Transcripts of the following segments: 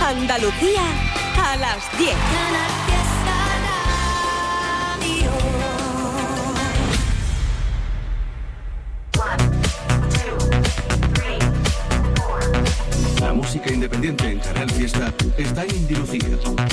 Andalucía a las 10. La música independiente en Canal Fiesta está en Andalucía.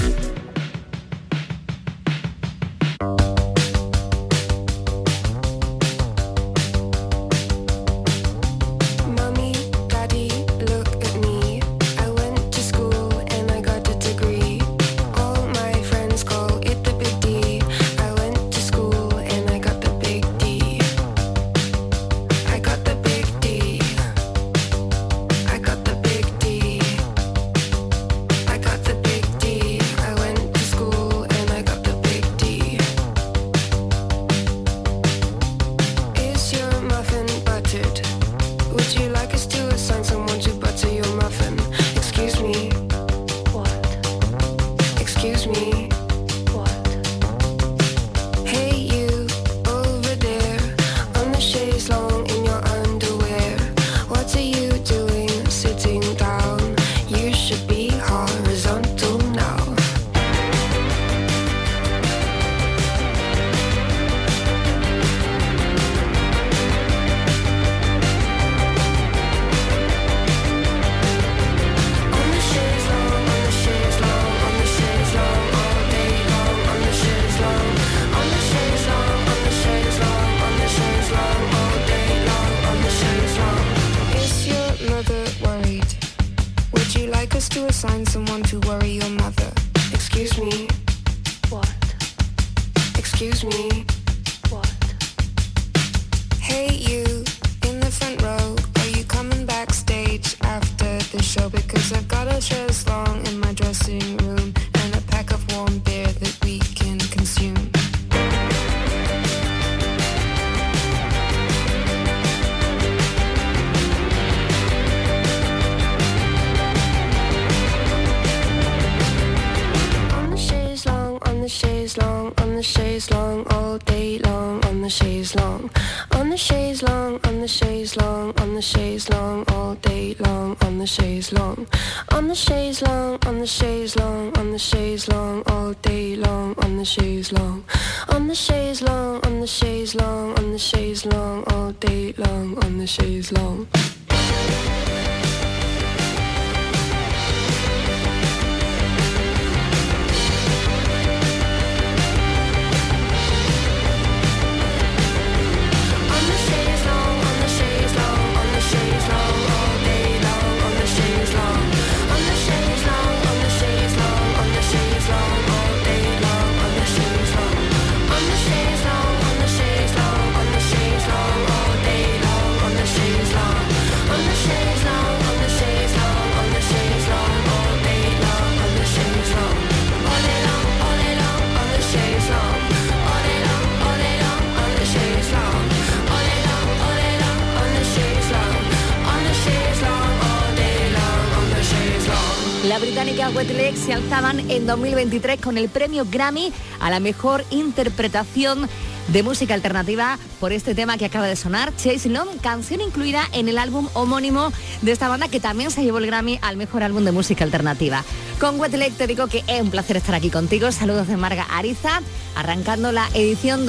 La británica Wet Leg se alzaban en 2023 con el premio Grammy a la mejor interpretación de música alternativa por este tema que acaba de sonar, Chase Long, canción incluida en el álbum homónimo de esta banda que también se llevó el Grammy al mejor álbum de música alternativa. Con Wet Leg te digo que es un placer estar aquí contigo. Saludos de Marga Ariza, arrancando la edición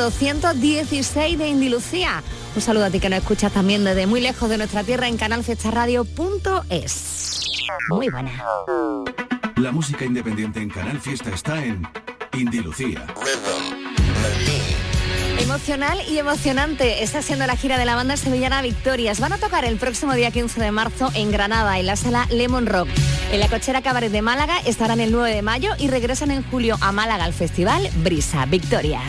216 de Indilucía. Un saludo a ti que nos escuchas también desde muy lejos de nuestra tierra en canalfiestaradio.es. Muy buena. La música independiente en Canal Fiesta está en Indilucía. Emocional y emocionante está siendo la gira de la banda sevillana Victorias. Van a tocar el próximo día 15 de marzo en Granada, en la sala Lemon Rock. En la Cochera Cabaret de Málaga estarán el 9 de mayo y regresan en julio a Málaga al festival Brisa Victorias.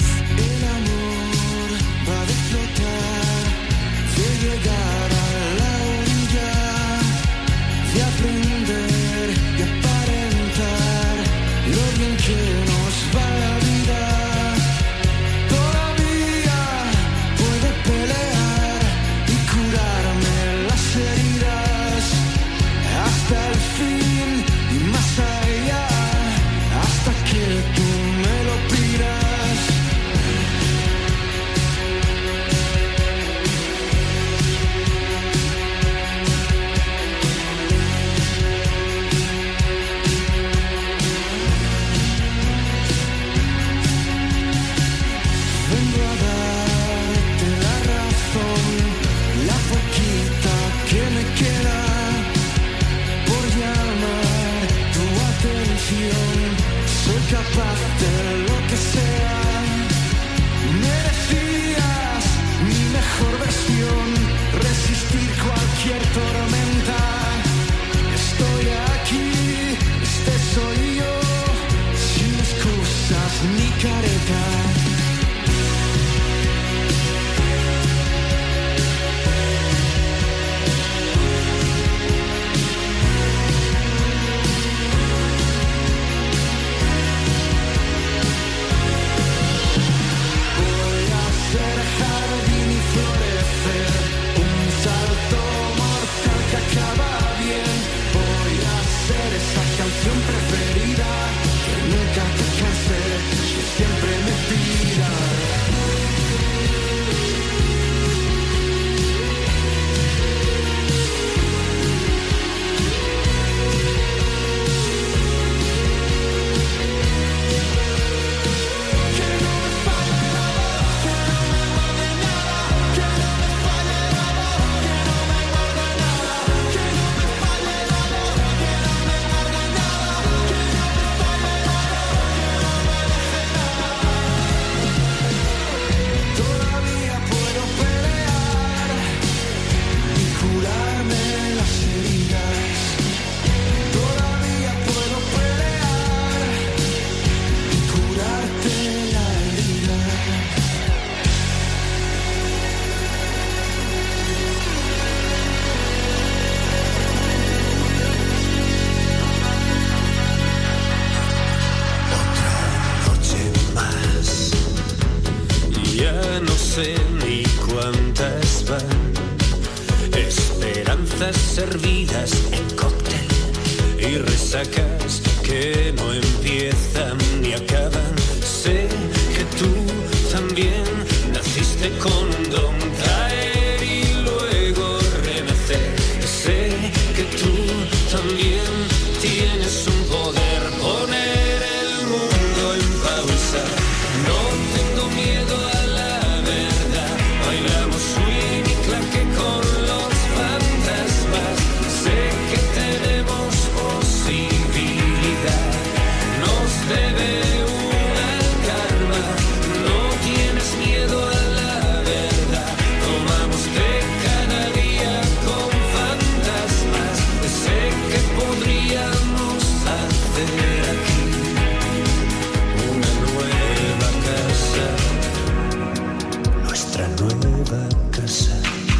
servidas en cóctel y resacas que no empiezan ni acaban. Sé que tú también naciste con un don, caer y luego renacer. Sé que tú también tienes un poder, poner el mundo en pausa. No tengo miedo a la verdad, bailamos swing y claque con los fantasmas. Sé que tenemos posibilidad, nos debe una calma. No tienes miedo a la verdad, tomamos té cada día con fantasmas. Sé que podríamos hacer aquí una nueva casa, nuestra nueva casa.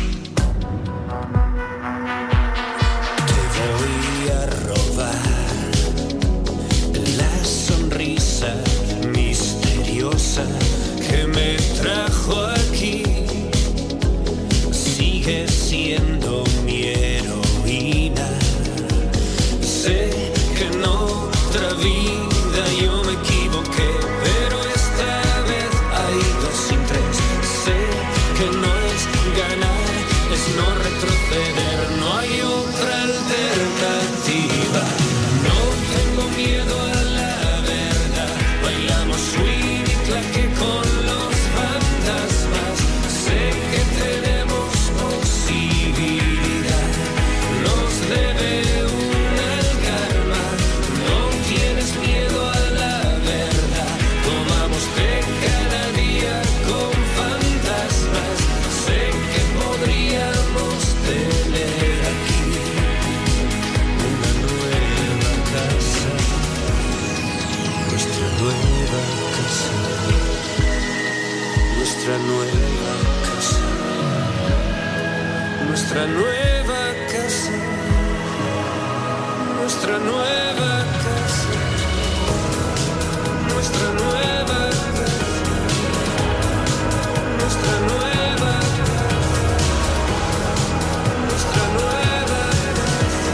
Te voy a robar la sonrisa misteriosa que me trajo aquí. Sigue siendo mi heroína. Sé que en otra vida yo me equivoqué, pero esta vez hay 2 sin 3. Sé que no es ganar, es no retroceder, no hay otra alternativa. No tengo miedo a la verdad, bailamos swing y claque con los fantasmas. Sé que tenemos posibilidad, nos debe una calma. No tienes miedo a la verdad, tomamos té cada día con fantasmas. Sé que podríamos tener aquí una nueva casa, nuestra nueva casa, nuestra nueva casa, nuestra nueva casa, nuestra nueva casa, nuestra nueva casa, nuestra nueva casa, nuestra nueva casa.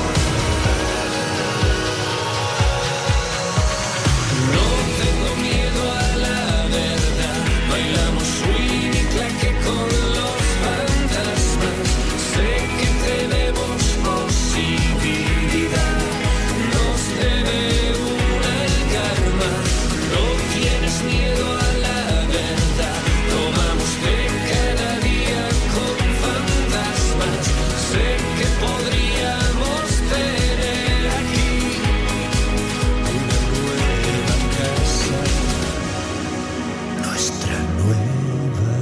No tengo miedo a la verdad, bailamos swing y claque con los fantasmas. Sé que tenemos posibilidad, nos debe una calma. No tienes miedo a la verdad, tomamos té cada día con fantasmas. Sé que podríamos tener aquí una nueva casa, nuestra nueva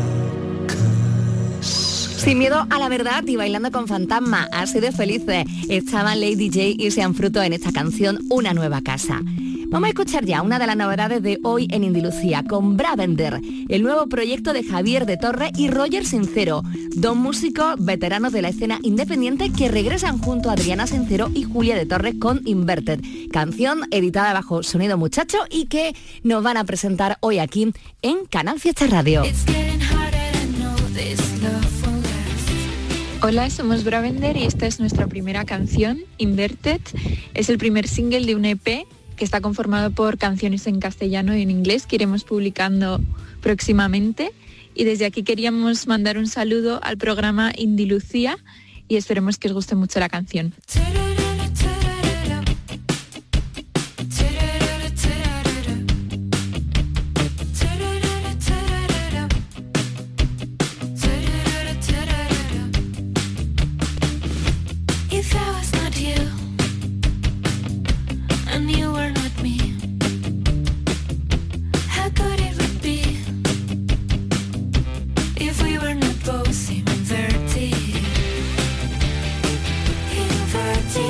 casa. Sin miedo a la verdad y bailando con fantasma, así de felices estaban Lady J y Sean Fruto en esta canción Una nueva casa. Vamos a escuchar ya una de las novedades de hoy en Indilucía con Bravender, el nuevo proyecto de Javier de Torre y Roger Sincero, 2 músicos veteranos de la escena independiente que regresan junto a Adriana Sincero y Julia de Torres con Inverted, canción editada bajo Sonido Muchacho y que nos van a presentar hoy aquí en Canal Fiesta Radio. Hola, somos Bravender y esta es nuestra primera canción, Inverted. Es el primer single de un EP que está conformado por canciones en castellano y en inglés que iremos publicando próximamente. Y desde aquí queríamos mandar un saludo al programa Indilucía y esperemos que os guste mucho la canción. If we were not both inverted, inverted.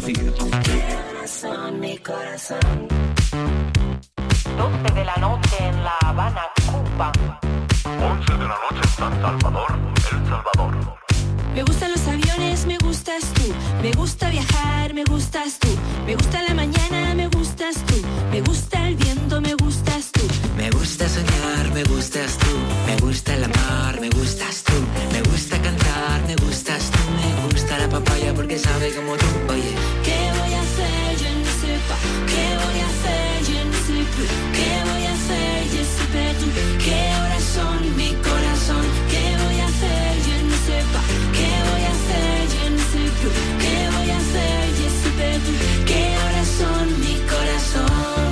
Andalucía. 12 de la noche en La Habana, Cuba. 11 de la noche en San Salvador, El Salvador. Me gustan los aviones, me gustas tú. Me gusta viajar, me gustas tú. Me gusta la mañana, me gustas tú. Me gusta el viento, me gustas tú. Me gusta soñar, me gustas tú. Me gusta el amar, me gustas tú. Me gusta cantar, me gustas tú. Me gusta la papaya porque sabe como tú. Oye, ¿qué voy a hacer? Je ne sais pas. ¿Qué voy a hacer? Je ne sais plus. ¿Qué voy a hacer? Je sais pas tú. ¿Qué horas son? Mi corazón. ¿Qué voy a hacer? Je ne sais pas. ¿Qué voy a hacer? Je ne sais plus. ¿Qué voy a hacer? Je sais pas tú. ¿Qué horas son? Mi corazón.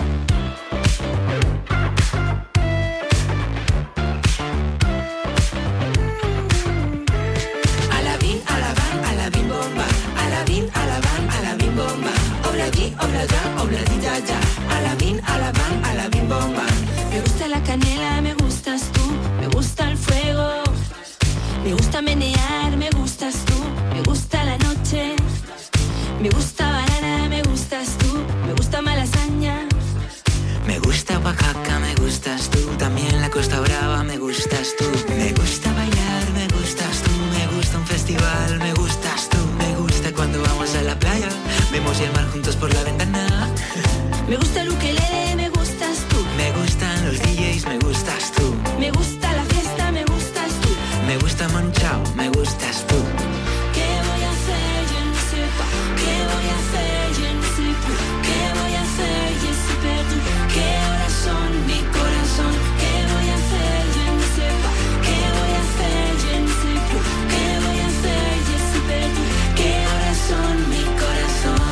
alabín, alabán, alabín bomba. Alabín, alabán, alabín bomba. Obladi, oblada, obladi ya ya. Alabín, alabán, alabín bomba. Me gusta la canela, me gustas tú. Me gusta el fuego. Me gusta menear, me gustas tú. Me gusta la noche. Me gusta banana, me gustas tú. Me gusta malasaña. Me gusta Oaxaca, me gustas tú. También la Costa Brava, me gustas tú. Me gusta bailar, me gustas tú. Me gusta un festival, me gustas tú. Me gusta cuando vamos a la playa. Vemos el mar juntos por la ventana. Me gusta el ukelele, me gustas tú. Me gustan los DJs, me gustas tú. Me gusta la fiesta, me gustas tú. Me gusta Manu Chao, me gustas tú. ¿Qué voy a hacer? Je ne sais pas. ¿Qué voy a hacer? Je ne sais plus. ¿Qué voy a hacer? Je sais pas tú. ¿Qué horas son? Mi corazón. ¿Qué voy a hacer? Je ne sais pas. ¿Qué voy a hacer? Je ne sais plus. ¿Qué voy a hacer? Je sais pas tú. ¿Qué horas son? Mi corazón.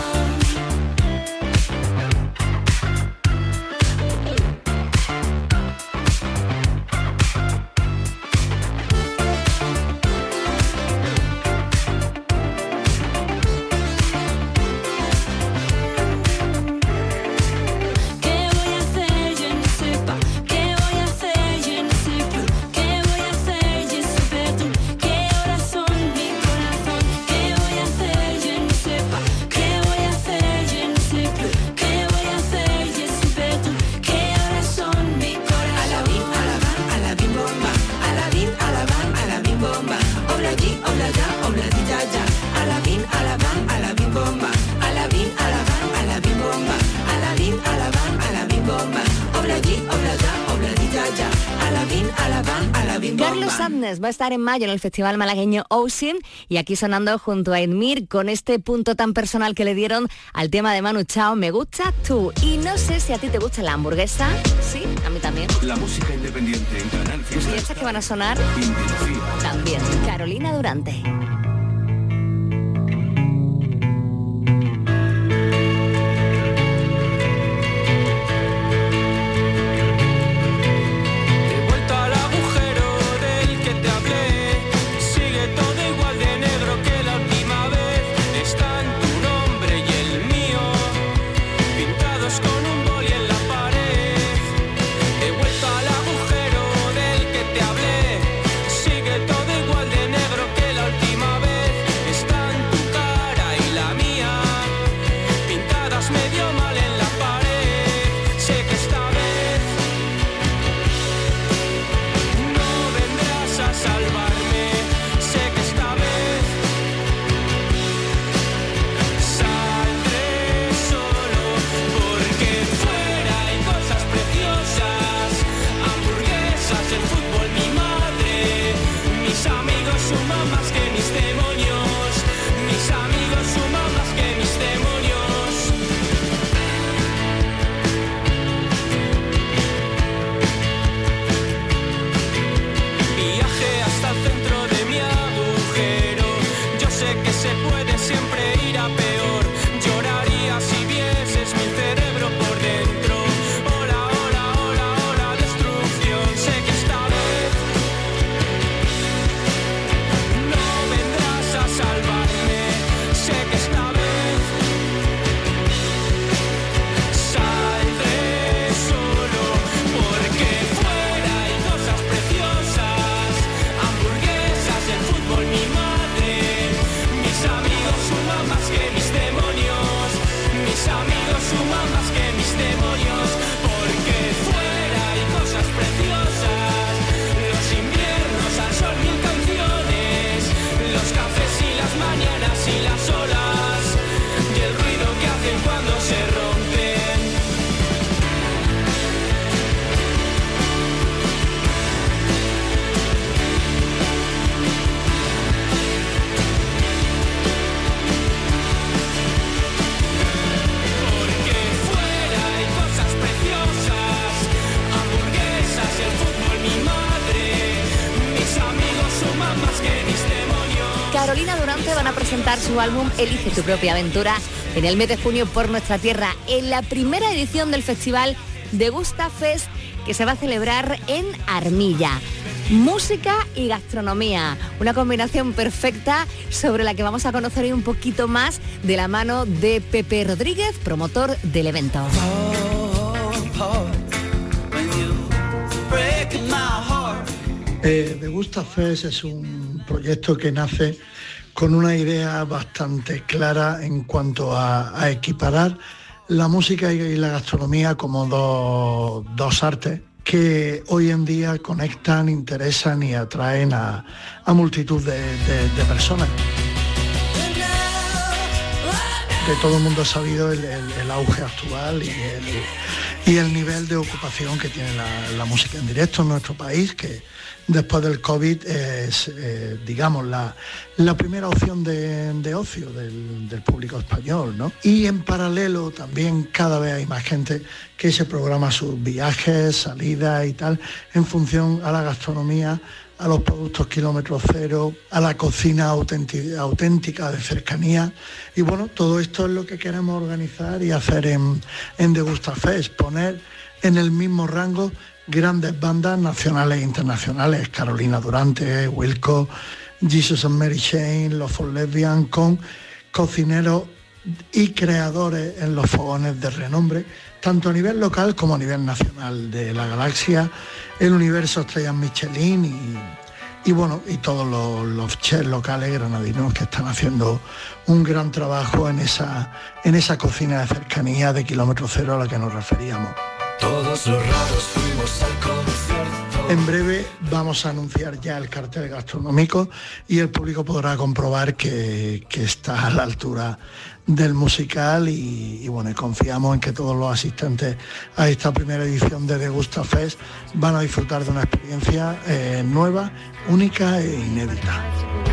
Carlos Adnes va a estar en mayo en el Festival Malagueño Ocean y aquí sonando junto a Edmir con este punto tan personal que le dieron al tema de Manu Chao, Me Gusta Tú. Y no sé si a ti te gusta la hamburguesa. Sí, a mí también. La música independiente en Canal Fiesta. Y estas que van a sonar Indelucía. también. Carolina Durante. Sigue todo igual de negro que la última Durante van a presentar su álbum Elige tu propia aventura en el mes de junio por nuestra tierra, en la primera edición del festival Degusta Fest, que se va a celebrar en Armilla. Música y gastronomía, una combinación perfecta sobre la que vamos a conocer hoy un poquito más de la mano de Pepe Rodríguez, promotor del evento. Degusta Fest es un proyecto que nace con una idea bastante clara en cuanto a equiparar la música y la gastronomía como dos artes que hoy en día conectan, interesan y atraen a multitud de personas. De todo el mundo ha sabido el auge actual y el nivel de ocupación que tiene la música en directo en nuestro país, que después del COVID es, digamos, la primera opción de ocio del público español, ¿no? Y en paralelo también cada vez hay más gente que se programa sus viajes, salidas y tal, en función a la gastronomía, a los productos kilómetro cero, a la cocina auténtica de cercanía. Y bueno, todo esto es lo que queremos organizar y hacer en Degusta Fest, poner en el mismo rango grandes bandas nacionales e internacionales, Carolina Durante, Wilco, Jesus and Mary Chain, Los For Lesbian, con cocineros y creadores en los fogones de renombre, tanto a nivel local como a nivel nacional de la galaxia, el universo estrellas Michelin y bueno, y todos los chefs locales granadinos que están haciendo un gran trabajo en esa cocina de cercanía de kilómetro cero a la que nos referíamos. Todos los raros fuimos al concierto. En breve vamos a anunciar ya el cartel gastronómico y el público podrá comprobar que está a la altura del musical y bueno, y confiamos en que todos los asistentes a esta primera edición de Degusta Fest van a disfrutar de una experiencia nueva, única e inédita.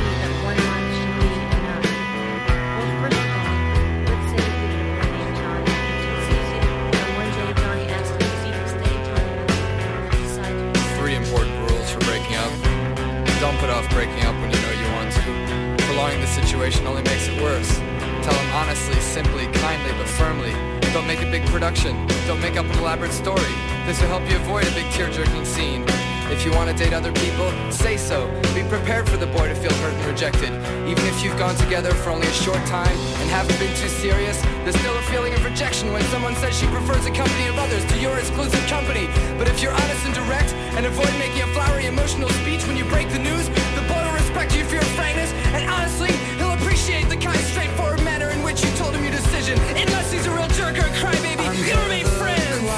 Don't put off breaking up when you know you want to. Prolonging the situation only makes it worse. Tell them honestly, simply, kindly, but firmly. Don't make a big production. Don't make up an elaborate story. This will help you avoid a big tear-jerking scene. If you want to date other people, say so. Be prepared for the boy to feel hurt and rejected. Even if you've gone together for only a short time and haven't been too serious, there's still a feeling of rejection when someone says she prefers the company of others to your exclusive company. But if you're honest and direct and avoid making a flowery emotional speech when you break the news, the boy will respect you for your frankness, and honestly, he'll appreciate the kind, straightforward manner in which you told him your decision. Unless he's a real jerk or a crybaby, you'll remain friends.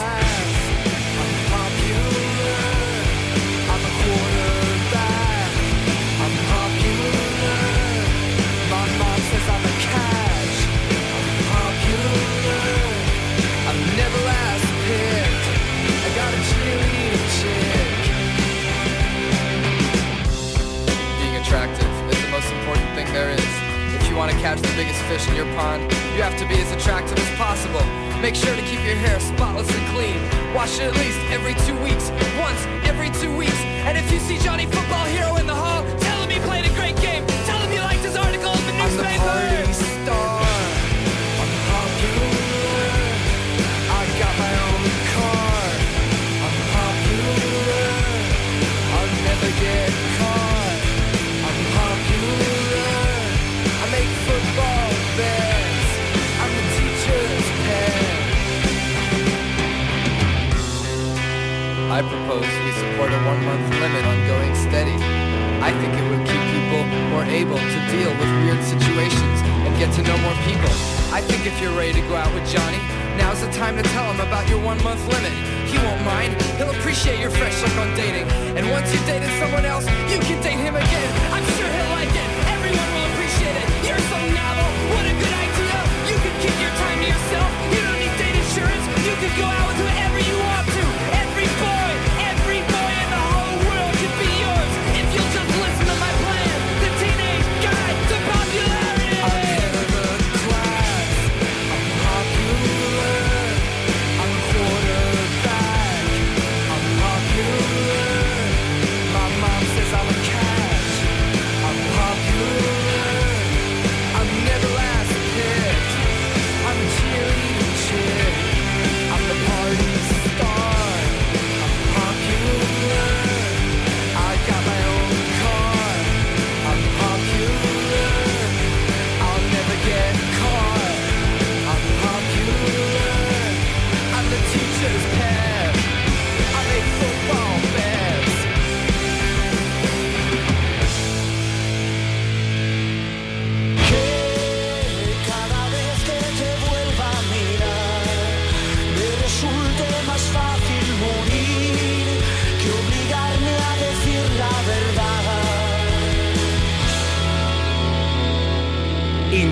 There is. If you want to catch the biggest fish in your pond, you have to be as attractive as possible. Make sure to keep your hair spotless and clean. Wash it at least every 2 weeks. Once every 2 weeks. And if you see Johnny Football Hero in the hall, tell him he played a great game. Tell him you liked his article in the newspaper. I'm the party star. I'm popular. I got my own car. I'm popular. I'll never get caught. I'm popular. Make football bets. I'm the teacher's pet. I propose we support a 1-month limit on going steady. I think it would keep people more able to deal with weird situations and get to know more people. I think if you're ready to go out with Johnny, now's the time to tell him about your 1-month limit. He won't mind. He'll appreciate your fresh look on dating. And once you've dated someone else, you can date him again. I'm sure he'll like it. Everyone will appreciate it. You're so novel, what a good idea. You can keep your time to yourself. You don't need date insurance. You can go out with whoever you want to. Every boy in the whole world can be yours. If you'll just listen to my plan. The Teenage Guide to Popularity. I'm head of the class. I'm popular. I'm a quarterback. I'm popular. My mom says I'm a catch. I'm popular.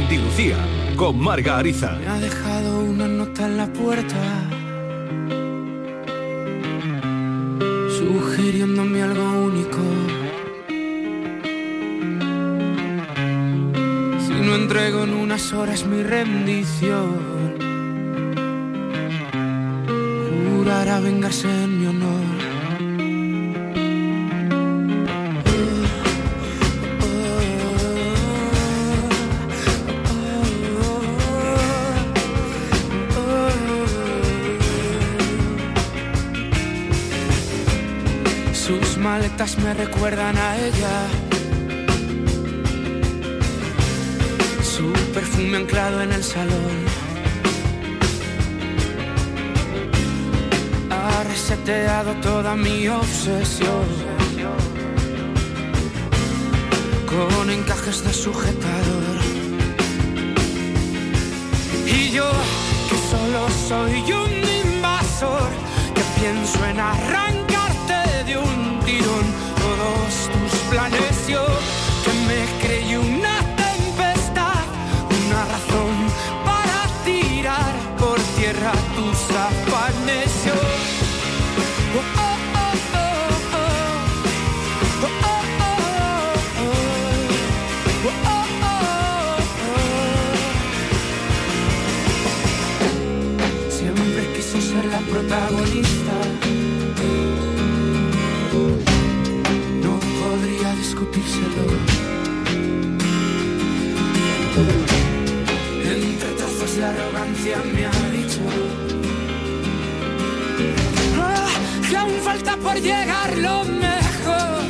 Indy Lucía, con Marga Ariza. Me ha dejado una nota en la puerta, sugiriéndome algo único. Si no entrego en unas horas mi rendición, jurará vengarse en mi honor. Sus maletas me recuerdan a ella, su perfume anclado en el salón. Ha reseteado toda mi obsesión con encajes de sujetador. Y yo, que solo soy un invasor, que pienso en arrancarte de un tirón todos tus planes. Yo, que me creí una tempestad, una razón para tirar por tierra tus afanes. Yo, siempre quiso ser la protagonista, no podría discutírselo. Entre trozos de arrogancia me ha dicho que aún falta por llegar lo mejor.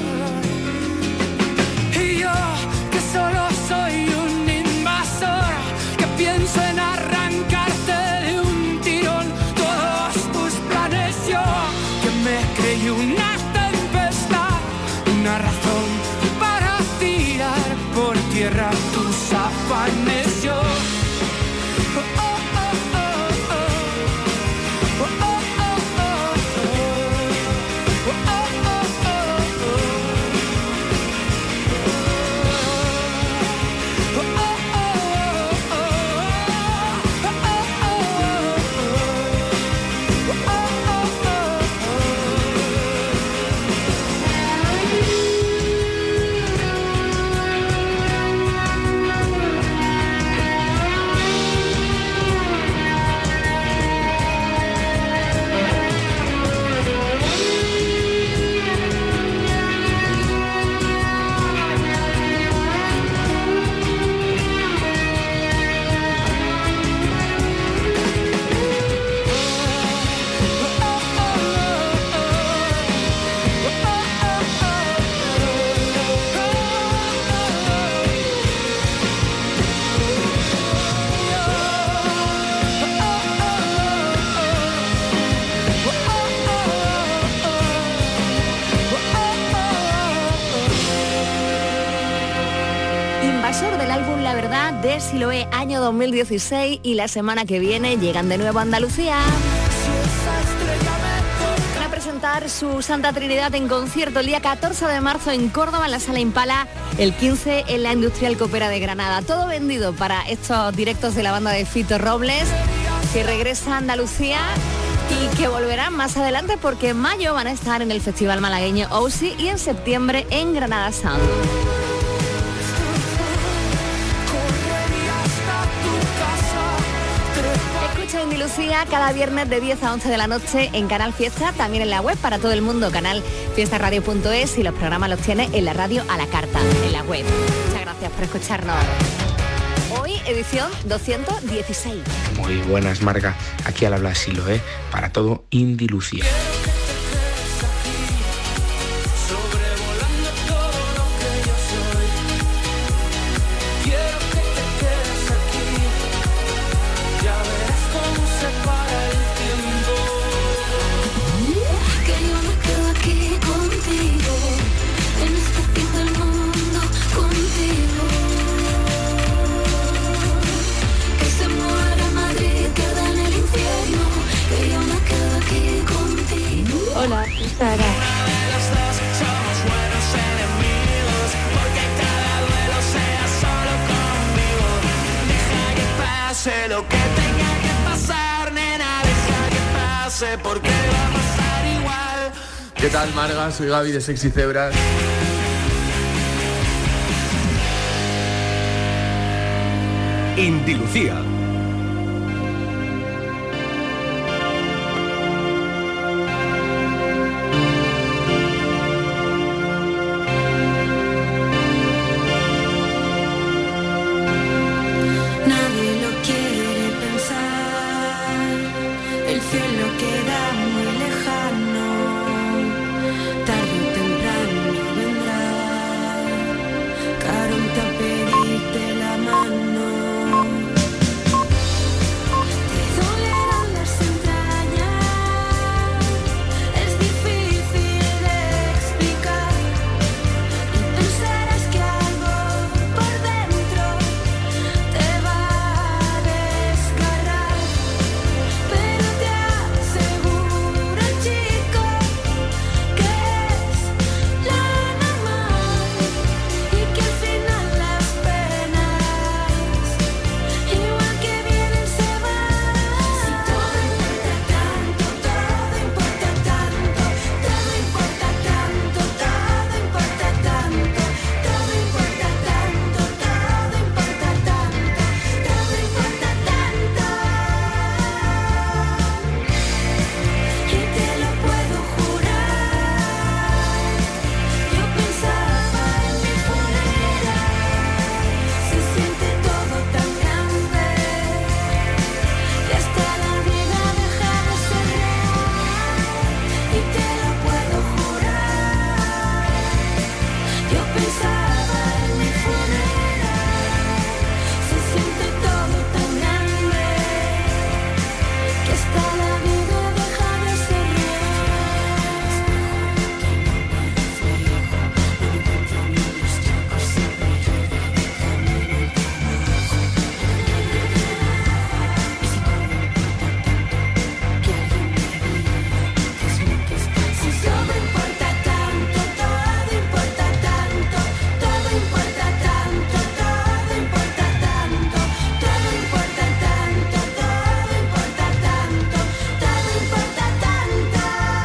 Y yo, que solo soy un invasor, que pienso en arrancarte de un tirón todos tus planes. Yo, que me creí una tempestad, una razón para tirar por tierra tus afanes. Yo, Del álbum La Verdad de Siloé, año 2016, y la semana que viene llegan de nuevo a Andalucía. Van a presentar su Santa Trinidad en concierto el día 14 de marzo en Córdoba, en la Sala Impala, el 15 en la Industrial Copera de Granada. Todo vendido para estos directos de la banda de Fito Robles, que regresa a Andalucía y que volverán más adelante, porque en mayo van a estar en el Festival Malagueño OUSI y en septiembre en Granada Sound. Escucha Indy Lucía cada viernes de 10 a 11 de la noche en Canal Fiesta, también en la web para todo el mundo, canalfiestaradio.es, y los programas los tienes en la radio a la carta, en la web. Muchas gracias por escucharnos. Hoy, edición 216. Muy buenas, Marga. Aquí al habla Siloé para todo Indy Lucía. Hola, Sara. lo que tenga que pasar, nena, deja que pase, porque va a pasar igual. ¿Qué tal, Marga? Soy Gaby de Sexy Zebras. Inti Lucía. Nadie lo quiere pensar, el cielo queda muy lejano, tarde o temprano vendrá, Caronte a pedirte la mano. Te dolerán las entrañas, es difícil de explicar, y pensarás que algo por dentro te va a desgarrar, pero te aseguro, chico, que es lo normal y que al final las penas, igual que vienen, se van. Si todo importa tanto, todo importa tanto, todo importa tanto, todo importa tanto, todo importa tanto, todo importa tanto, todo importa tanto. Y te lo puedo jurar, yo pensaba en mi funeral, se siente todo tan grande, que hasta la vida deja de ser real. Y te lo puedo jurar, yo pensaba en mi funeral, se siente todo tan grande, que hasta la vida deja de ser Si todo importa tanto, todo importa tanto, todo importa tanto, todo importa tanto, todo importa tanto, todo importa tanto, todo importa tanto.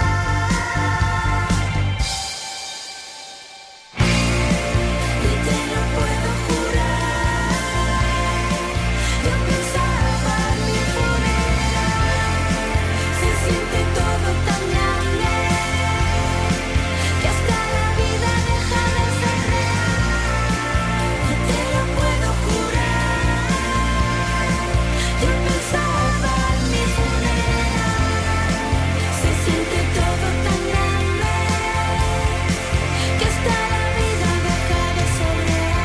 Y te lo puedo jurar, yo pensaba en mi funeral, se siente todo tan grande, que hasta la vida deja de ser real. Y te lo puedo jurar, yo pensaba en mi funeral, se siente todo tan grande, que hasta la vida deja de ser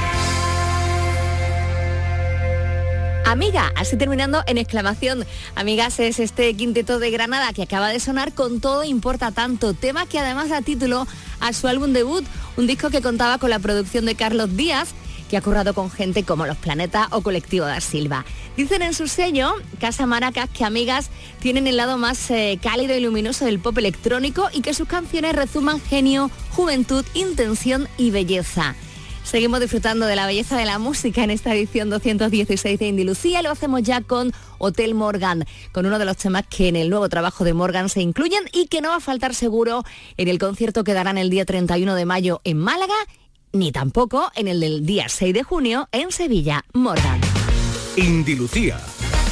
real. Amiga, así terminando en exclamación. Amigas, es este quinteto de Granada que acaba de sonar con Todo importa tanto, tema que además da título a su álbum debut, un disco que contaba con la producción de Carlos Díaz, que ha currado con gente como Los Planetas o Colectivo da Silva. Dicen en su sello, Casa Maracas, que Amigas tienen el lado más cálido y luminoso del pop electrónico y que sus canciones rezuman genio, juventud, intención y belleza. Seguimos disfrutando de la belleza de la música en esta edición 216 de Inti Lucía. Lo hacemos ya con Hotel Morgan, con uno de los temas que en el nuevo trabajo de Morgan se incluyen y que no va a faltar seguro en el concierto que darán el día 31 de mayo en Málaga, ni tampoco en el del día 6 de junio en Sevilla. Morgan. Inti Lucía.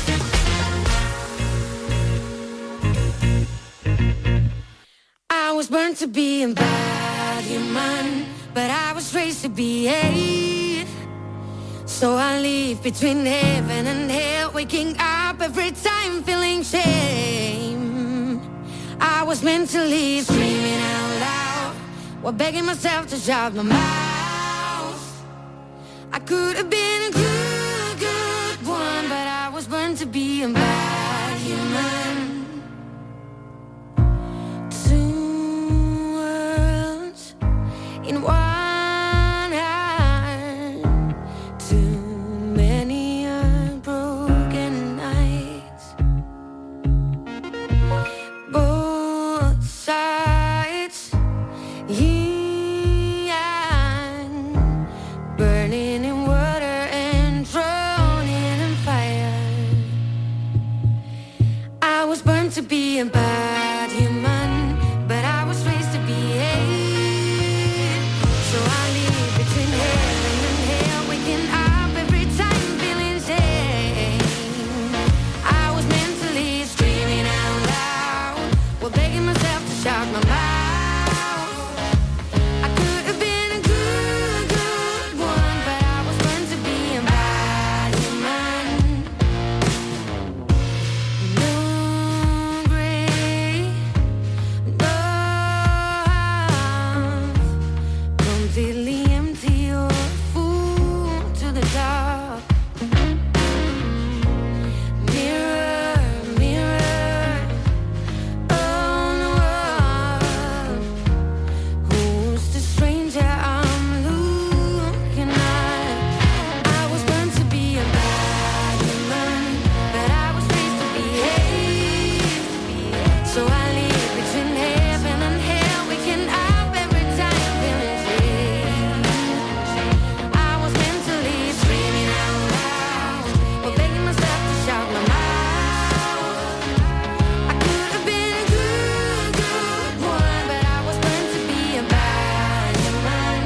I was born to be a bad human, but I was raised to be a. So I live between heaven and hell, waking up every time feeling shame. I was meant to live screaming out loud, while begging myself to shut my mouth. I could have been a good, good one, but I was born to be a bad human. In one heart, too many broken nights. Both sides, yeah, burning in water and drowning in fire. shock my mouth. I could have been a good, good one, but I was meant to be a bad man. No gray, no half, completely empty or full to the top. Mirror, mirror on the wall, who's the stranger I'm looking at? I was meant to be a bad woman, but I was raised to behave. So I live between heaven and hell, waking up every time feeling shame. I was mentally screaming out loud, or begging myself to shout my mouth. I could have been a good, good one, but I was meant to be a bad woman.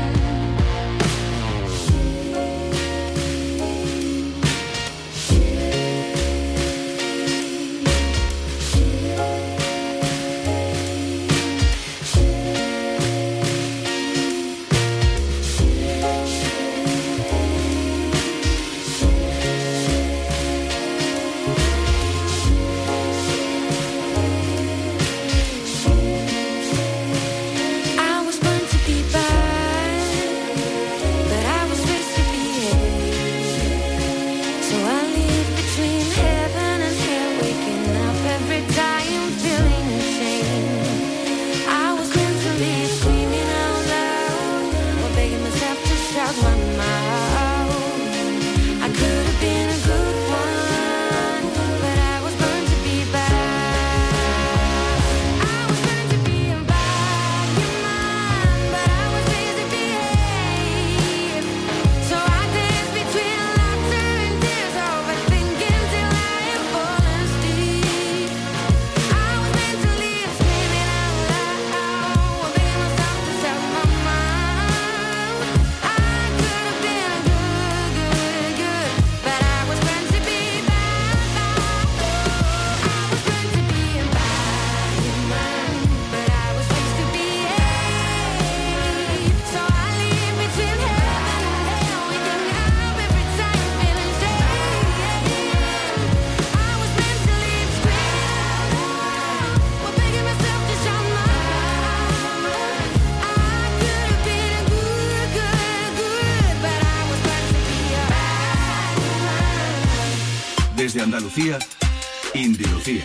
I was born to be bad, but I was raised to behave. So I live between heaven and hell, waking up every time feeling ashamed. I was mentally screaming out loud, or begging myself to shout my mouth. I could have been a good one, but I was born to be bad. I was born to be a bad human, but I was raised to behave. So I dance between laughter and tears, overthinking till I am falling asleep. I was mentally screaming out loud, begging myself to shout my mouth. I could have been a good, good, good, but I was meant to be bad. I was meant to be a bad human, but I was raised to behave. So I live between heaven and hell, waking up every time feeling shame. I was mentally screaming out loud, or begging myself to shout my mouth. I could have been a good, good, good, but I was meant to be a bad woman. Desde Andalucía, Indy Lucía.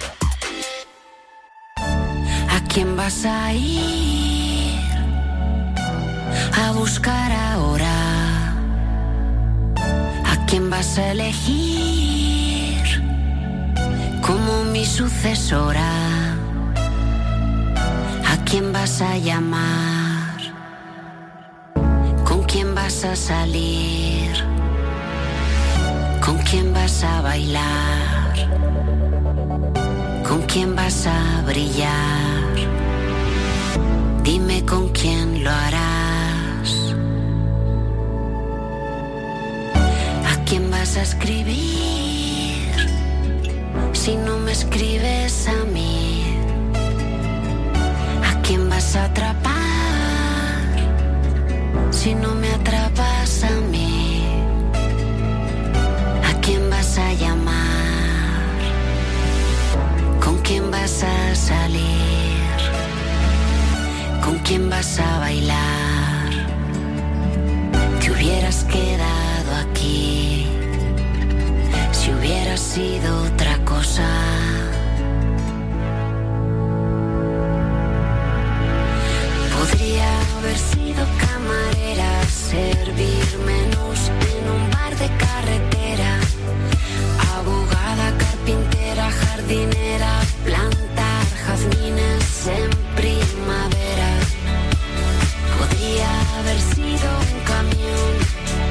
¿A quién vas a ir a buscar ahora? ¿A quién vas a elegir como mi sucesora? ¿A quién vas a llamar? ¿Con quién vas a salir? ¿Con quién vas a bailar? ¿Con quién vas a brillar? Dime con quién lo harás. ¿A quién vas a escribir si no me escribes a mí? ¿A quién vas a atrapar si no me atrapas a mí? ¿A quién vas a llamar? ¿Con quién vas a salir? ¿Con quién vas a bailar? Te hubieras quedado aquí si hubieras sido otra cosa. Podría haber sido camarera, servir menús en un bar de carretera, abogada, carpintera, jardinera, plantar jazmines en primavera. Podría haber sido un camión,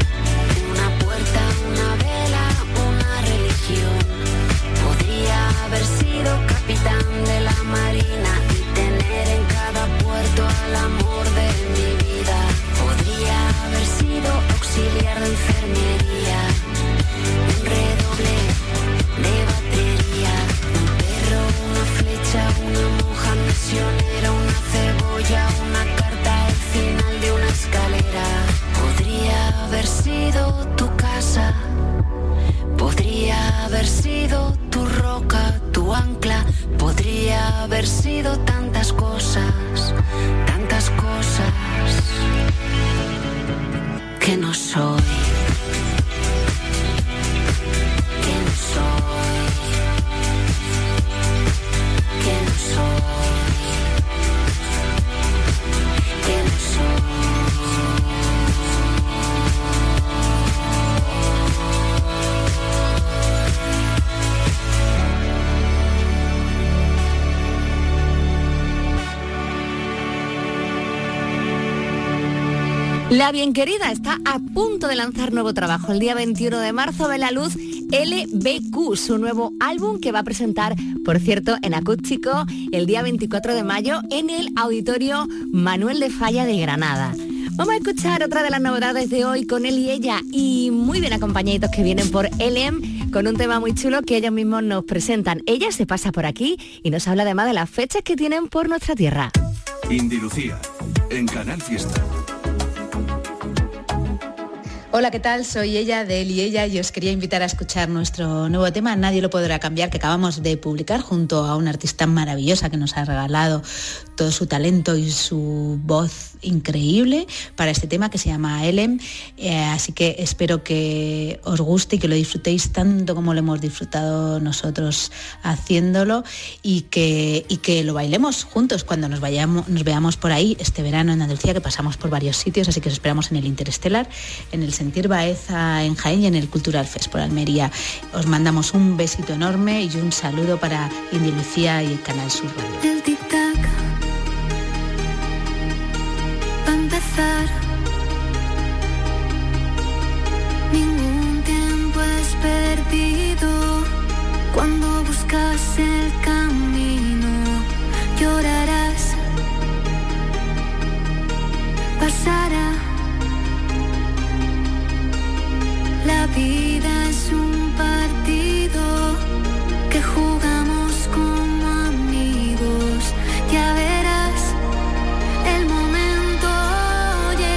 una puerta, una vela, una religión. Podría haber La bien querida está a punto de lanzar nuevo trabajo. El día 21 de marzo ve la luz LBQ, su nuevo álbum que va a presentar, por cierto, en acústico el día 24 de mayo en el Auditorio Manuel de Falla de Granada. Vamos a escuchar otra de las novedades de hoy con él y ella, y muy bien acompañaditos que vienen por LM, con un tema muy chulo que ellos mismos nos presentan. Ella se pasa por aquí y nos habla además de las fechas que tienen por nuestra tierra. Indy Lucía, en Canal Fiesta. Hola, ¿qué tal? Soy ella, de él y ella, y os quería invitar a escuchar nuestro nuevo tema, Nadie lo podrá cambiar, que acabamos de publicar junto a una artista maravillosa que nos ha regalado todo su talento y su voz increíble para este tema que se llama Elem. Así que espero que os guste y que lo disfrutéis tanto como lo hemos disfrutado nosotros haciéndolo, y que lo bailemos juntos cuando nos veamos por ahí este verano en Andalucía, que pasamos por varios sitios, así que os esperamos en el Interestelar, en el Sentir Baeza en Jaén y en el Cultural Fest por Almería. Os mandamos un besito enorme y un saludo para Indy Lucía y el Canal Sur Radio. El tic-tac va a empezar. Ningún tiempo es perdido cuando buscas el camino. Llorarás, pasará. La vida es un partido que jugamos como amigos. Ya verás, el momento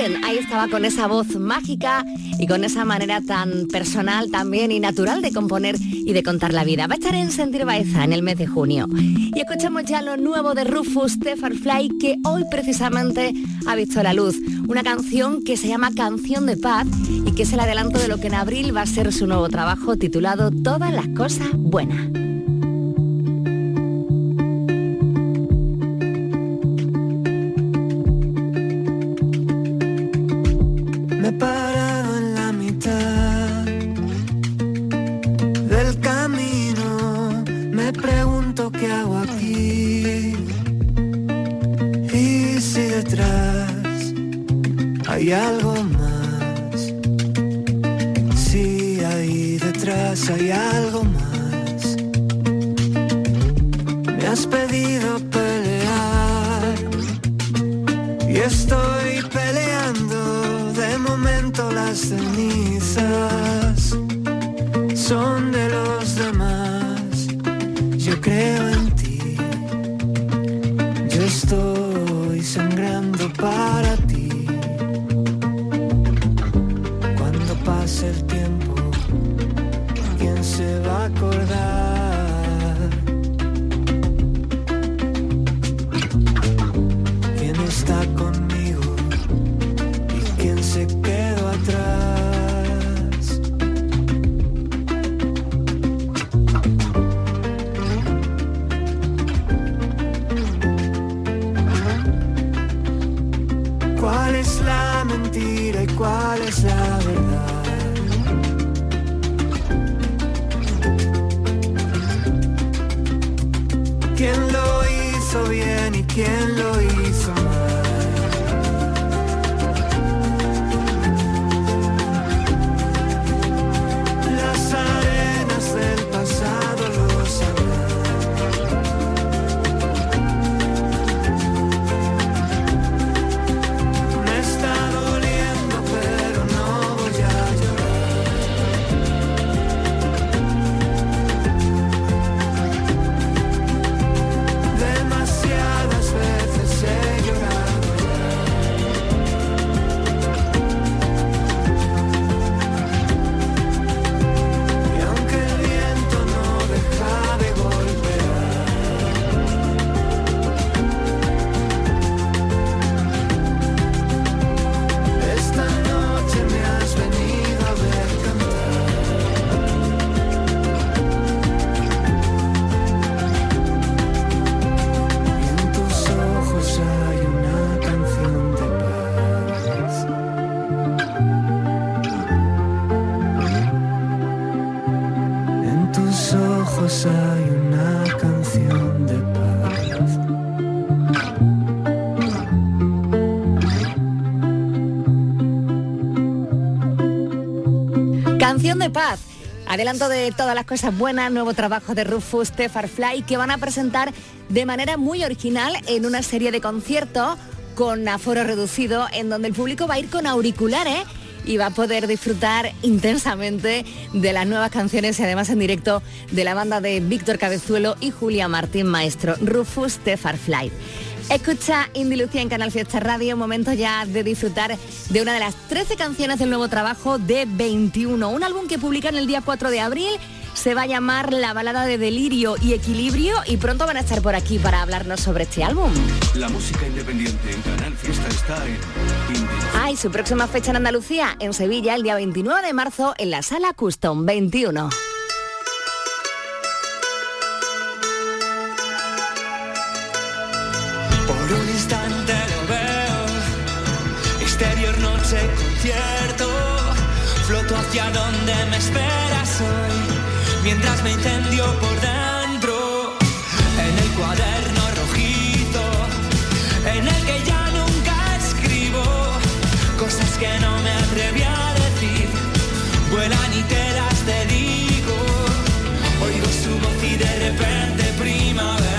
Allen, ahí estaba con esa voz mágica y con esa manera tan personal también y natural de componer y de contar la vida. Va a estar en Sentir Baeza en el mes de junio. Y escuchamos ya lo nuevo de Rufus The Firefly, que hoy precisamente ha visto la luz. Una canción que se llama Canción de Paz y que es el adelanto de lo que en abril va a ser su nuevo trabajo titulado Todas las cosas buenas. Me he parado en la mitad del camino, me pregunto qué hago aquí y si detrás hay algo más, si ahí detrás hay algo más. Me has pedido pelear y estoy peleando. De momento las cenizas son de los demás. Yo creo en ti, yo estoy sangrando para ti. Cuando pase el tiempo, ¿quién se va a acordar? ¿Quién está conmigo? ¿Quién se quedó atrás? ¿Cuál es la mentira y cuál es la verdad? ¿Quién lo hizo bien y quién lo hizo mal? Del pasado lo sabrán. Me está doliendo, pero no voy a llorar. Demasiadas veces he llorado y aunque el viento no deja de golpear, esta noche me has venido a ver cantar. Y en tus ojos hay una canción de paz. En tus ojos hay una canción de paz. Canción de Paz. Adelanto de Todas las cosas buenas, nuevo trabajo de Rufus The Firefly, que van a presentar de manera muy original en una serie de conciertos con aforo reducido, en donde el público va a ir con auriculares y va a poder disfrutar intensamente de las nuevas canciones y además en directo de la banda de Víctor Cabezuelo y Julia Martín Maestro, Rufus The Firefly. Escucha Indie Lucía en Canal Fiesta Radio, momento ya de disfrutar de una de las 13 canciones del nuevo trabajo de 21, un álbum que publican el día 4 de abril, se va a llamar La balada de delirio y equilibrio y pronto van a estar por aquí para hablarnos sobre este álbum. La música independiente en Canal Fiesta está en Indie. Ah, y su próxima fecha en Andalucía, en Sevilla, el día 29 de marzo, en la Sala Custom 21. Por un instante lo veo, exterior noche concierto, floto hacia donde me esperas hoy, mientras me incendio por dentro, en el cuaderno rojizo, en el que ya nunca escribo, cosas que no me atreví a decir, vuelan y te las dedico, oigo su voz y de repente primavera.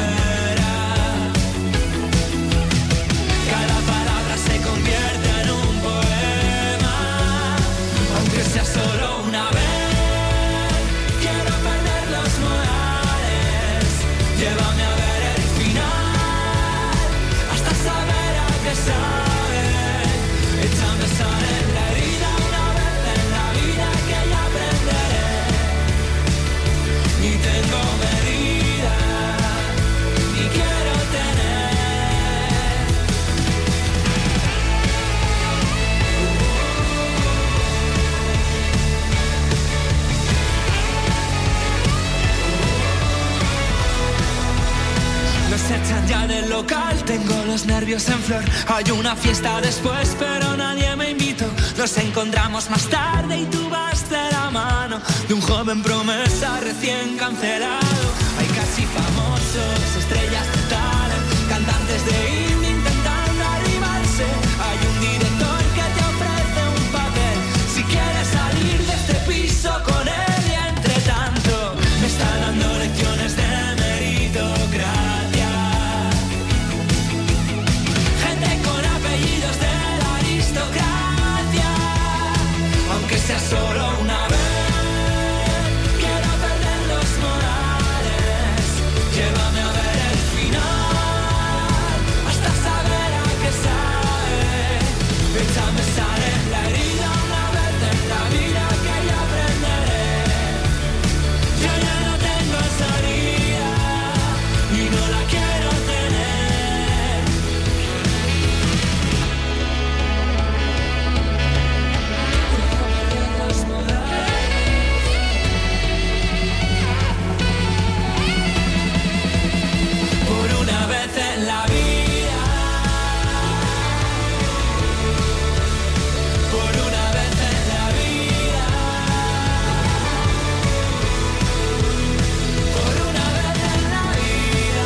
Sea solo una vez, quiero perder los modales, llévame a ver el final, hasta saber a qué sabe, échame local, tengo los nervios en flor. Hay una fiesta después, pero nadie me invitó. Nos encontramos más tarde y tú vas de la mano de un joven promesa recién cancelado. Hay casi famosos, estrellas de talent, cantantes de indie intentando arrimarse. Hay un director que te ofrece un papel si quieres salir de este piso con él. Y entre tanto me está dando lecciones de meritocracia. Gente con apellidos de la aristocracia. Aunque sea solo una vez, quiero perder los modales. Llévame a ver el final, hasta saber a qué sabe. Échame sal en la herida una vez en la vida que ya aprenderé. Yo ya no tengo salida y no la quiero tener. Los modales. Por una vez en la vida, por una vez en la vida, por una vez en la vida,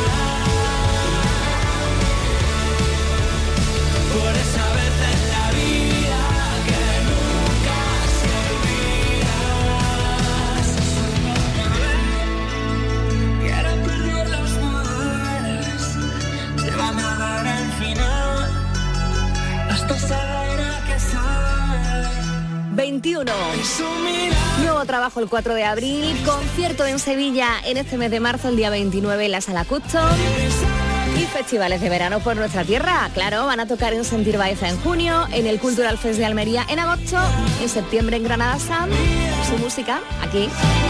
por esa vez en la vida que nunca se olvida. Quiero perder los modales, llévame a dar el final, hasta saber a qué sabe. 21. Su mirada. Nuevo trabajo el 4 de abril, concierto en Sevilla en este mes de marzo, el día 29 en la Sala Custom. Y festivales de verano por nuestra tierra. Claro, van a tocar en Sentir Baeza en junio, en el Cultural Fest de Almería en agosto, en septiembre en Granada Sound. Su música aquí.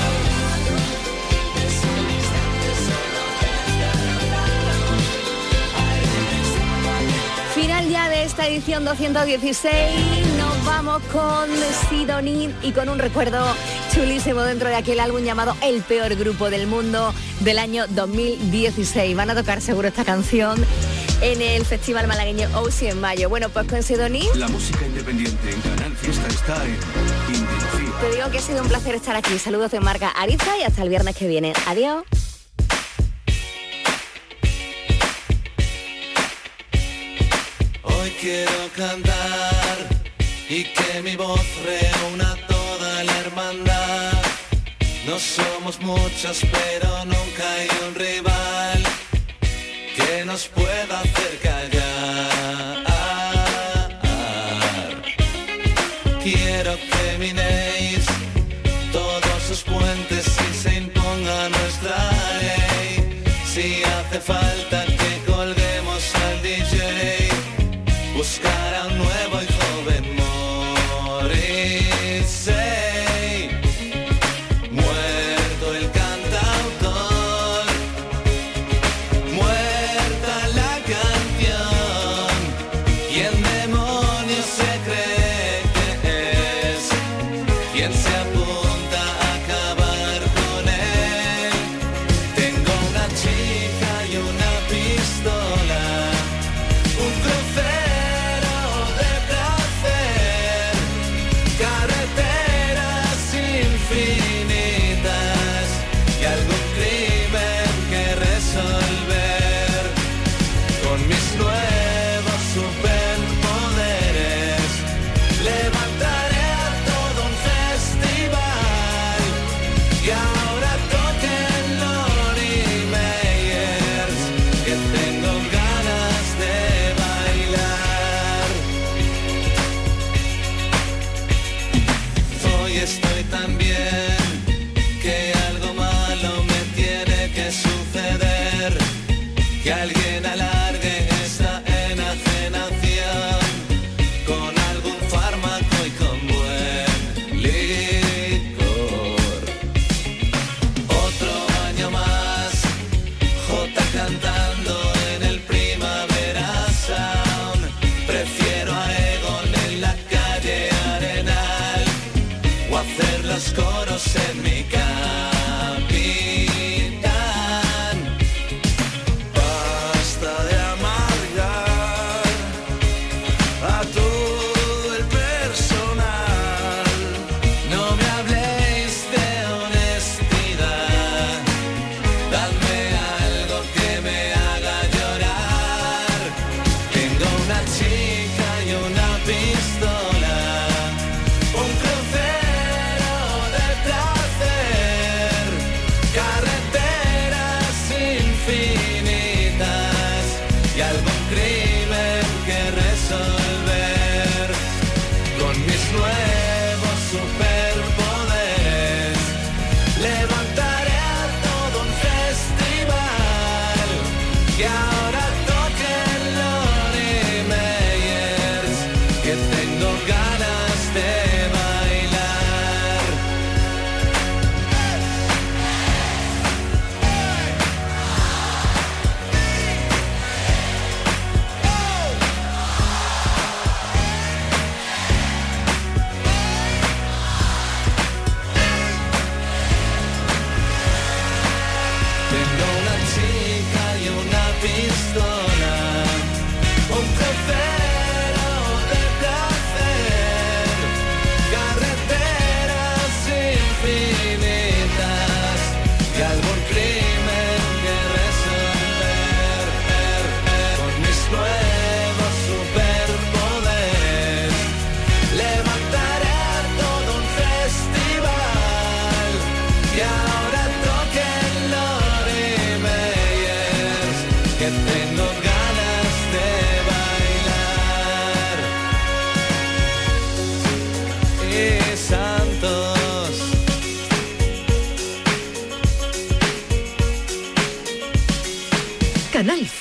Final ya de esta edición 216. Nos vamos con Sidoní y con un recuerdo chulísimo dentro de aquel álbum llamado El Peor Grupo del Mundo del año 2016. Van a tocar seguro esta canción en el Festival Malagueño OSI en mayo. Bueno, pues con Sidoní La música independiente en Canal Fiesta está en Indie. te digo que ha sido un placer estar aquí. Saludos de Marca Ariza y hasta el viernes que viene. Adiós. Hoy quiero cantar y que mi voz reúna toda la hermandad. No somos muchos, pero nunca hay un rival que nos pueda hacer callar. Quiero que minéis todos sus puentes y se imponga nuestra ley. Si hace falta que colguemos al DJ, buscar a un nuevo y joven Morrissey. Muerto el cantautor, muerta la canción. ¿Quién demonios se cree que es? ¿Quién se apunta a acabar con él? Tengo una chica y una pistola, un crucero de placer, carreteras infinitas y algún crimen que resolver. Con mis nuevos superpoderes levantaré a todo un festival. Y ahora toquen Lori Meyers, que tengo ganas de bailar. Hoy estoy tan bien que algo malo me tiene que suceder, que alguien alargue esta enajenación con algún fármaco y con buen licor. Otro año más, Jota cantando en el Primavera Sound. Prefiero a Egon en la calle Arenal o hacer los coros en mi capitán. Basta de amor.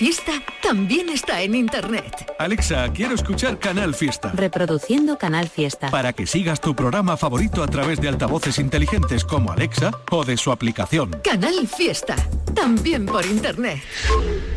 Fiesta también está en Internet. Alexa, quiero escuchar Canal Fiesta. Reproduciendo Canal Fiesta. Para que sigas tu programa favorito a través de altavoces inteligentes como Alexa o de su aplicación. Canal Fiesta, también por Internet.